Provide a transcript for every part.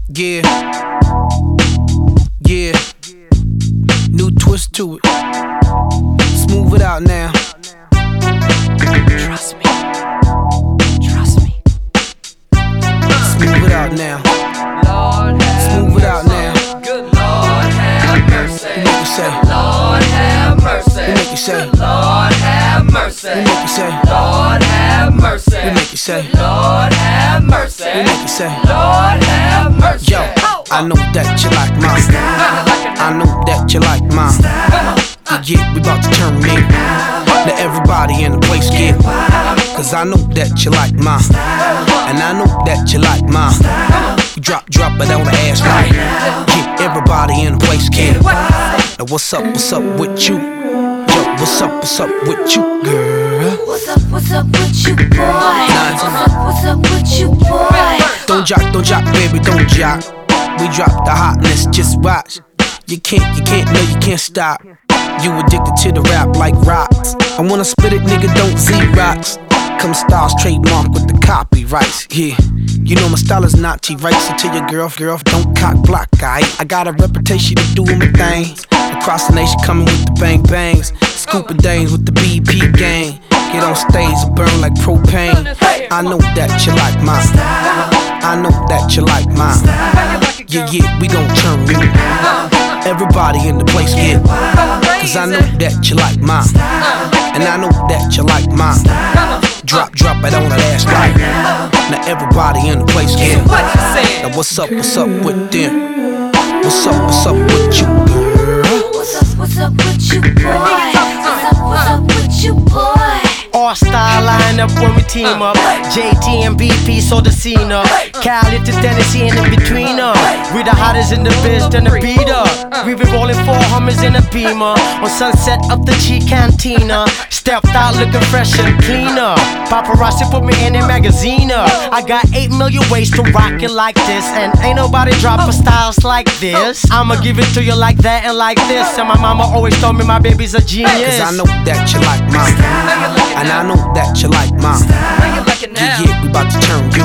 Yeah, yeah, new twist to it. Smooth it out now. Trust me. Trust me. Smooth it out now. Lord have Smooth it out now. Good Lord have mercy. You make you say. Lord have mercy. You make you say. Lord have mercy. You make you say. Lord have mercy. You make you say. Lord have mercy. You make you say. Lord have mercy. Yo, I know that you like mine. I know that you like mine. Yeah, we about to turn in. Now everybody in the place get. Cause I know that you like mine. And I know that you like mine. Drop it on the ass like. Yeah, everybody in the place get. Now what's up with you? Yo, what's up with you, girl? What's up with you, boy? What's up with you, boy? Don't jock, baby, don't jock. We drop the hotness, just watch. You can't stop. You addicted to the rap like rocks. I wanna spit it, nigga, don't Z-rocks. Come styles trademark with the copyrights, yeah. You know my style is not T-right, so tell your girl, don't cock block, I got a reputation of doing my thing. Across the nation coming with the bang bangs. Scooping dames with the BP gang. Get on stage and burn like propane. I know that you like mine. I know that you like mine. Yeah, we gon' turn you. Everybody in the place get. Cause I know that you like mine. And I know that you like mine. Drop it on that ass right. Now everybody in the place get. Now what's up with them? What's up with you, girl? What's up with you, boy? What's up with you, boy? All style line up when we team up. JT and BP, so the scene up. Cali to Tennessee and in between up. We the hottest in the biz, turn the beat up. We be rolling 4 Hummers in a Beamer. On Sunset up the Chi Cantina. Stepped out looking fresh and cleaner. Paparazzi put me in a magazine up. I got 8 million ways to rock it like this. And ain't nobody dropping styles like this. I'ma give it to you like that and like this. And my mama always told me my baby's a genius. Cause I know that you like mine. And I know that you like mine. Yeah, we about to turn you.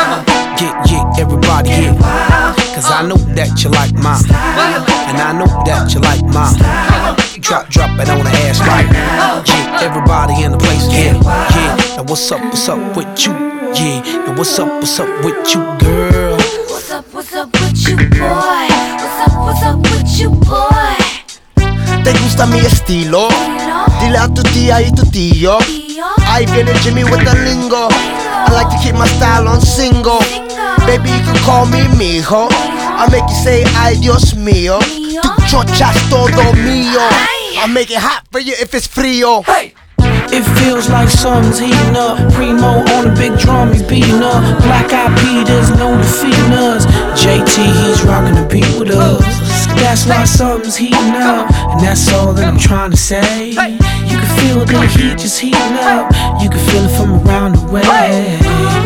Yeah, everybody here. Cause I know that you like mine. And I know that you like mine. Drop it on the ass right. Yeah, everybody in the place, yeah. Now what's up with you? Yeah, now what's up with you, girl? What's up with you, boy? What's up with you, boy? ¿Te gusta mi estilo? Dile a tu tía y tu tío. Ahí viene Jimmy with the lingo. I like to keep my style on single. Baby, you can call me mijo. I make you say ay Dios mío. Tu chocha's todo mío. I make it hot for you if it's frío. It feels like something's heating up. Primo on the big drum, he's beating up. Black Eyed Peas, there's no defeating us. JT, he's rocking the beat with us. That's why something's heating up, and that's all that I'm trying to say. You can feel the heat just heating up. You can feel it from around the way. And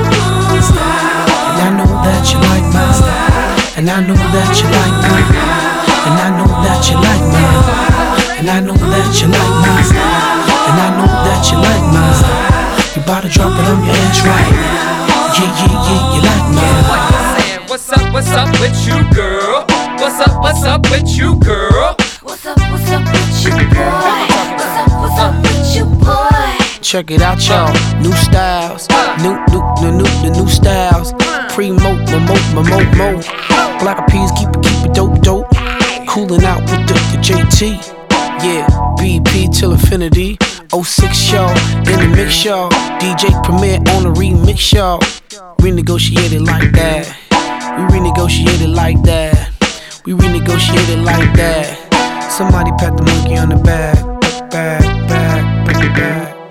I know that you like mine. And I know that you like mine. And I know that you like mine. And I know that you like mine. And I know that you like mine. You bout to drop it on your ass right. Yeah, you like mine. What's up with you, girl? What's up with you, girl? What's up with you, boy? What's up with you, boy? Check it out, y'all. New styles, new styles. Primo, mo. Black Eyed Peas, keep it dope. Cooling out with the JT. Yeah, BP till infinity. 06 y'all, in the mix y'all. DJ Premier on the remix y'all. Renegotiated like that. We renegotiated like that. We renegotiated like that. Somebody pat the monkey on the back. Back, back, back.